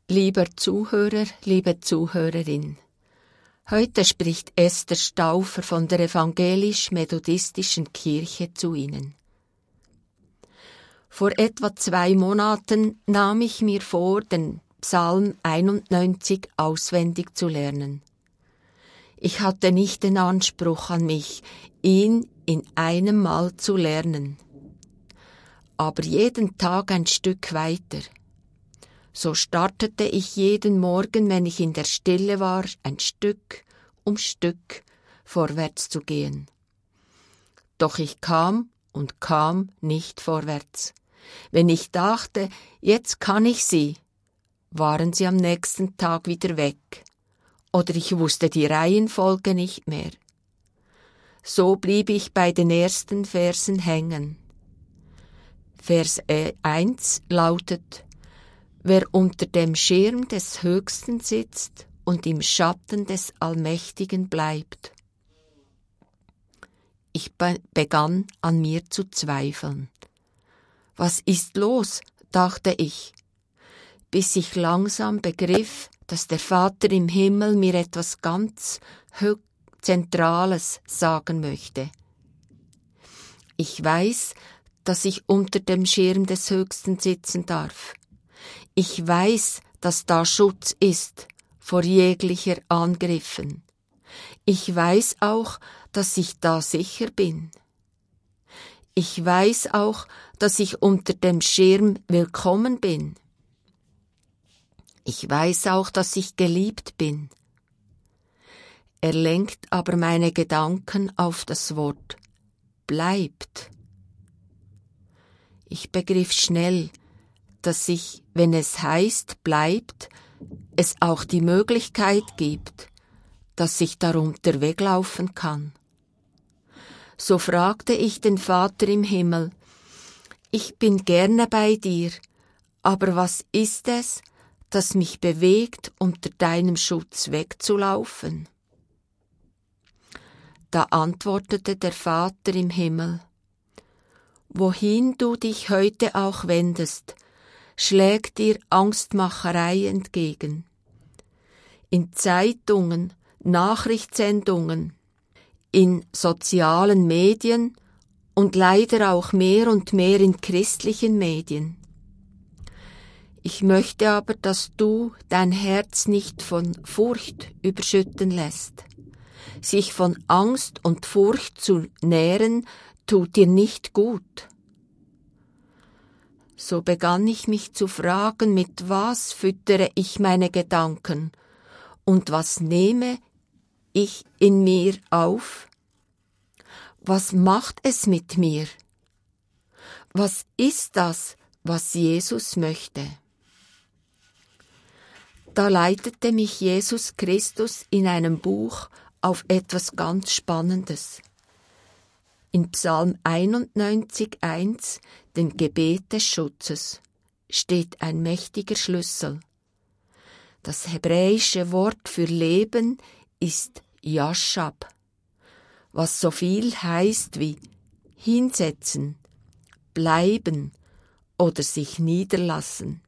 Lieber Zuhörer, liebe Zuhörerin, heute spricht Esther Stauffer von der evangelisch-methodistischen Kirche zu Ihnen. Vor etwa 2 Monaten nahm ich mir vor, den Psalm 91 auswendig zu lernen. Ich hatte nicht den Anspruch an mich, ihn in einem Mal zu lernen, aber jeden Tag ein Stück weiter. So startete ich jeden Morgen, wenn ich in der Stille war, ein Stück um Stück vorwärts zu gehen. Doch ich kam und kam nicht vorwärts. Wenn ich dachte, jetzt kann ich sie, waren sie am nächsten Tag wieder weg. Oder ich wusste die Reihenfolge nicht mehr. So blieb ich bei den ersten Versen hängen. Vers 1 lautet: Wer unter dem Schirm des Höchsten sitzt und im Schatten des Allmächtigen bleibt. Ich begann an mir zu zweifeln. Was ist los, dachte ich, bis ich langsam begriff, dass der Vater im Himmel mir etwas ganz Zentrales sagen möchte. Ich weiß, dass ich unter dem Schirm des Höchsten sitzen darf. Ich weiß, dass da Schutz ist vor jeglicher Angriffen. Ich weiß auch, dass ich da sicher bin. Ich weiß auch, dass ich unter dem Schirm willkommen bin. Ich weiß auch, dass ich geliebt bin. Er lenkt aber meine Gedanken auf das Wort bleibt. Ich begriff schnell, dass ich, wenn es heißt bleibt, es auch die Möglichkeit gibt, dass ich darunter weglaufen kann. So fragte ich den Vater im Himmel: Ich bin gerne bei dir, aber was ist es, das mich bewegt, unter deinem Schutz wegzulaufen? Da antwortete der Vater im Himmel: Wohin du dich heute auch wendest, schlägt dir Angstmacherei entgegen. In Zeitungen, Nachrichtssendungen, in sozialen Medien und leider auch mehr und mehr in christlichen Medien. Ich möchte aber, dass du dein Herz nicht von Furcht überschütten lässt. Sich von Angst und Furcht zu nähren, tut dir nicht gut. So begann ich mich zu fragen, mit was füttere ich meine Gedanken und was nehme ich in mir auf? Was macht es mit mir? Was ist das, was Jesus möchte? Da leitete mich Jesus Christus in einem Buch auf etwas ganz Spannendes. In Psalm 91,1, dem Gebet des Schutzes, steht ein mächtiger Schlüssel. Das hebräische Wort für Leben ist Yashab, was so viel heißt wie hinsetzen, bleiben oder sich niederlassen.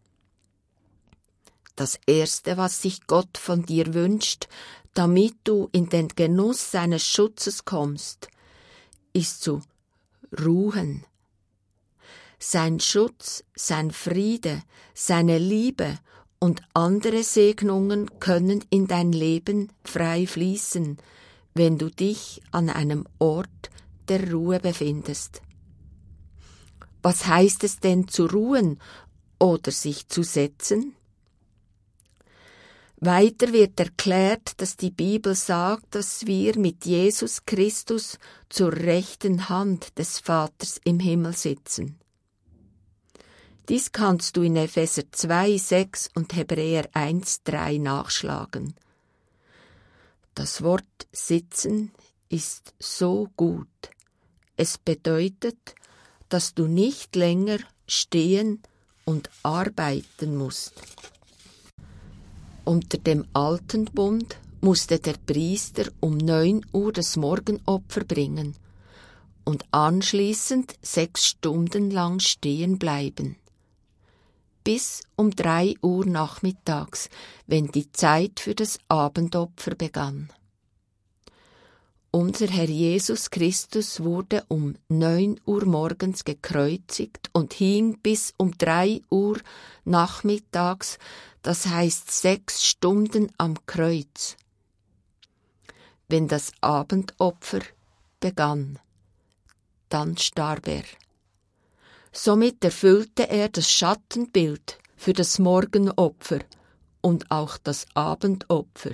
Das Erste, was sich Gott von dir wünscht, damit du in den Genuss seines Schutzes kommst, ist zu ruhen. Sein Schutz, sein Friede, seine Liebe und andere Segnungen können in dein Leben frei fließen, wenn du dich an einem Ort der Ruhe befindest. Was heißt es denn zu ruhen oder sich zu setzen? Weiter wird erklärt, dass die Bibel sagt, dass wir mit Jesus Christus zur rechten Hand des Vaters im Himmel sitzen. Dies kannst du in Epheser 2,6 und Hebräer 1,3 nachschlagen. Das Wort sitzen ist so gut. Es bedeutet, dass du nicht länger stehen und arbeiten musst. Unter dem alten Bund musste der Priester um 9 Uhr das Morgenopfer bringen und anschließend 6 Stunden lang stehen bleiben. bis um 3 Uhr nachmittags, wenn die Zeit für das Abendopfer begann. Unser Herr Jesus Christus wurde um 9 Uhr morgens gekreuzigt und hing bis um 3 Uhr nachmittags, das heißt 6 Stunden am Kreuz. Wenn das Abendopfer begann, dann starb er. Somit erfüllte er das Schattenbild für das Morgenopfer und auch das Abendopfer.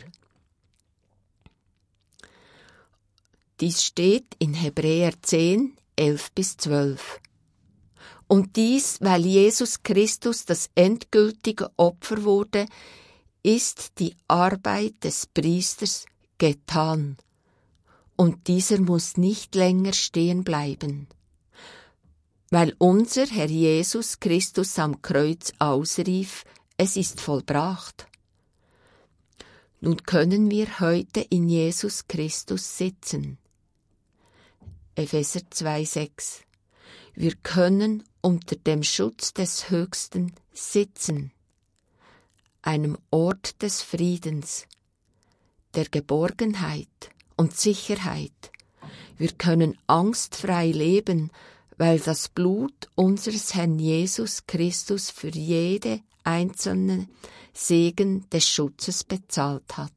Dies steht in Hebräer 10, 11-12. Und dies, weil Jesus Christus das endgültige Opfer wurde, ist die Arbeit des Priesters getan. Und dieser muss nicht länger stehen bleiben. Weil unser Herr Jesus Christus am Kreuz ausrief, es ist vollbracht. Nun können wir heute in Jesus Christus sitzen. Epheser 2,6. Wir können unter dem Schutz des Höchsten sitzen, einem Ort des Friedens, der Geborgenheit und Sicherheit. Wir können angstfrei leben, weil das Blut unseres Herrn Jesus Christus für jede einzelne Segen des Schutzes bezahlt hat.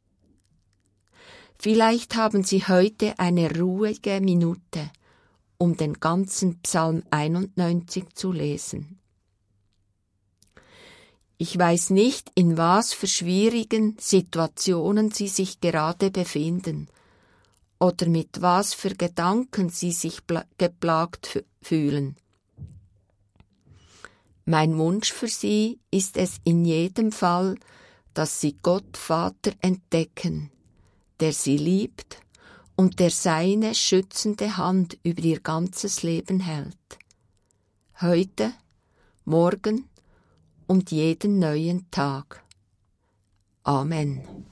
Vielleicht haben Sie heute eine ruhige Minute, um den ganzen Psalm 91 zu lesen. Ich weiß nicht, in was für schwierigen Situationen Sie sich gerade befinden oder mit was für Gedanken Sie sich geplagt fühlen. Mein Wunsch für Sie ist es in jedem Fall, dass Sie Gott Vater entdecken, der Sie liebt und der seine schützende Hand über Ihr ganzes Leben hält. Heute, morgen und jeden neuen Tag. Amen.